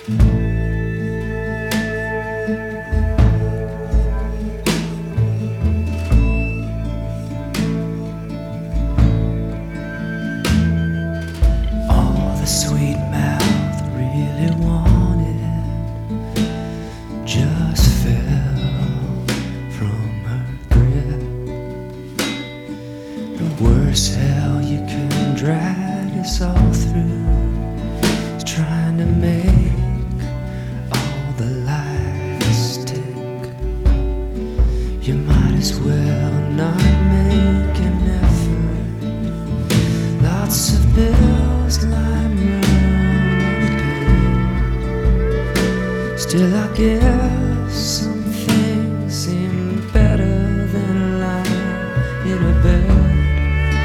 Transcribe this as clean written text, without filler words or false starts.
All the sweet mouth really wanted just fell from her grip. The worst hell you can drag us all through is trying to make all the lights stick. You might as well not make an effort. Lots of bills lying around to pay. Still I guess